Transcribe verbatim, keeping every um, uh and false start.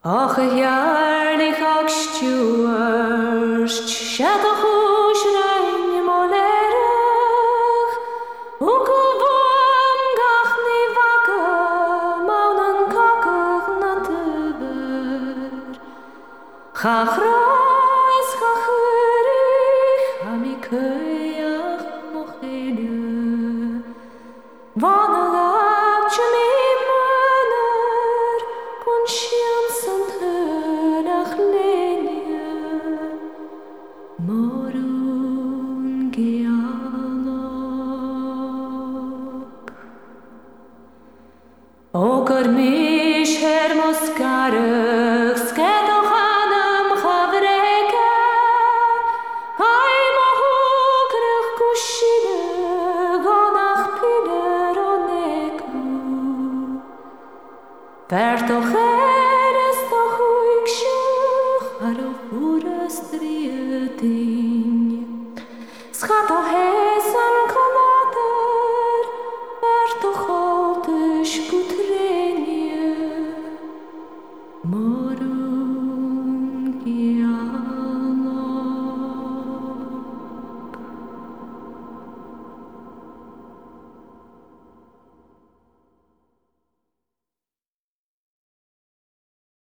Ach, jaarlich ag stuarst, shatach ushrein molerach, ukulvom gach ni vaka, maunan kakach natur. Chachrais chachurich, amikayach mochelu, vanagach chumi maner, conscience and hönach lenia, morun gealok. Oker mish her moskarach, skedoch anam chavreka, kai mahukrach kushine, gonach piler oneku. Vertoch eres toch uikshach, aro furas trietin. Schato hesan kalater, vertoch altisch putrenie.